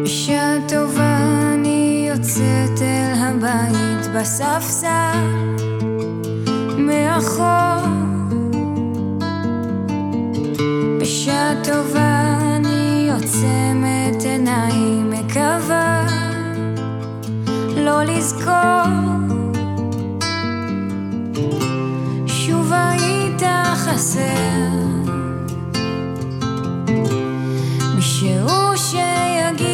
בשעה טובה אני יוצאת אל הבית בספסל מאחור. בשעה טובה אני עוצמת עיניים, מקווה לא לזכור. שוב היית חסר, מישהו שיגיד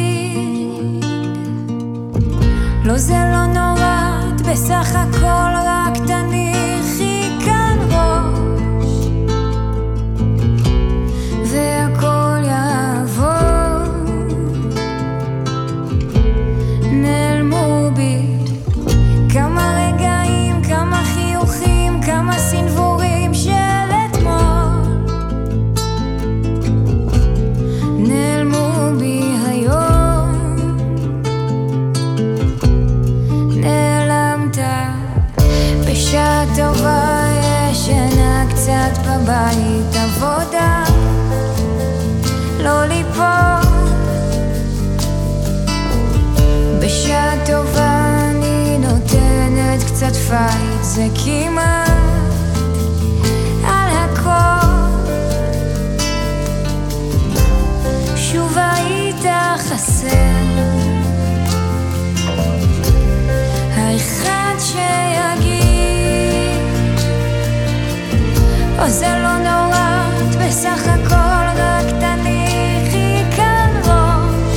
לא, זה לא נורא, את בסך הכל רק תניחי כאן ראש והכל יעבור. נעלמו בי כמה רגעים, כמה חיוכים, כמה סנבורים של אתמול. נעלמו בי היום, נעלמת. בשעה טובה ישנה קצת בבית, עבודה לא ליפול. בשעה טובה אני נותנת קצת פייט, זה כמעט על הכל. שוב היית חסר, האחד שיגיד או, זה לא נורא, את בסך הכל רק תניחי כאן ראש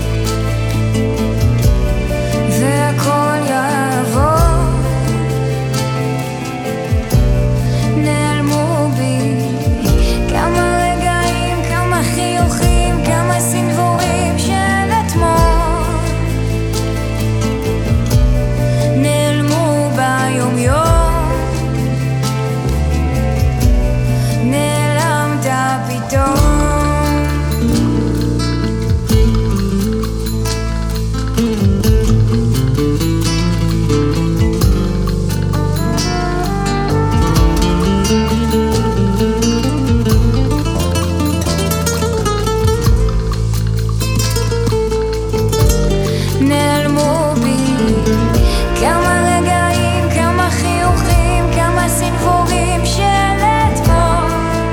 והכל יעבור. נעלמו בי כמה רגעים, כמה חיוכים, כמה סנבורים של אתמול. נעלמו ביום יום, נעלמת פתאום. נעלמו בי כמה רגעים, כמה חיוכים, כמה סנבורים של אתמול.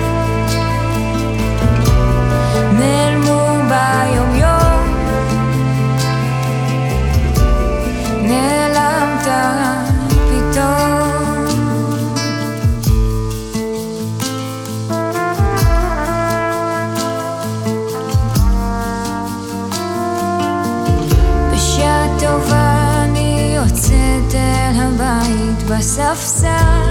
נעלמו ביום יום, נעלמת פתאום. בשעה טובה אני יוצאת אל הבית בספסל